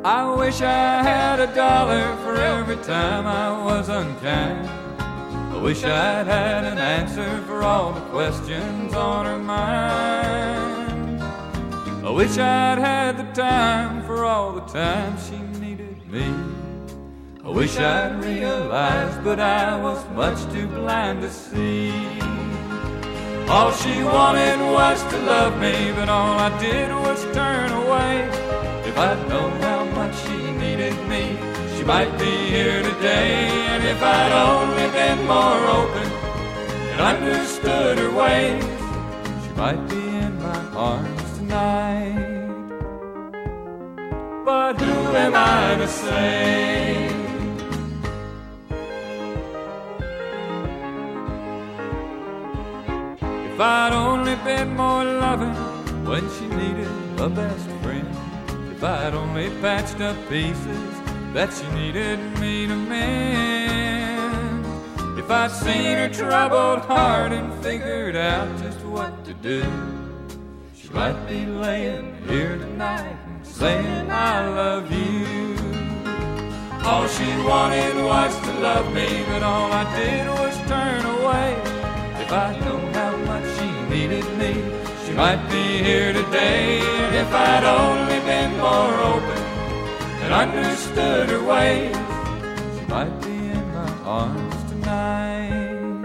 I wish I had $1 for every time I was unkind. I wish I'd had an answer for all the questions on her mind. I wish I'd had the time for all the times she needed me. I wish I'd realized, but I was much too blind to see. All she wanted was to love me, but all I did was turn away. If I'd known how much she needed me, she might be here today. And if I'd only been more open and understood her ways, she might be in my arms tonight. But who am I to say? If I'd only been more loving when she needed a best friend, if I'd only patched up pieces that she needed me to mend, if I'd seen her troubled heart and figured out just what to do, she might be laying here tonight and saying I love you. All she wanted was to love me, but all I did was turn away. If I'd known how much she needed me, she might be here today. And if I'd only been more open and understood her ways, she might be in my arms tonight.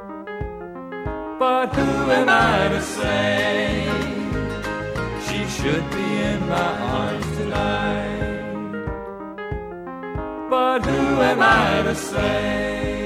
But who am I to say she should be in my arms tonight? But who am I to say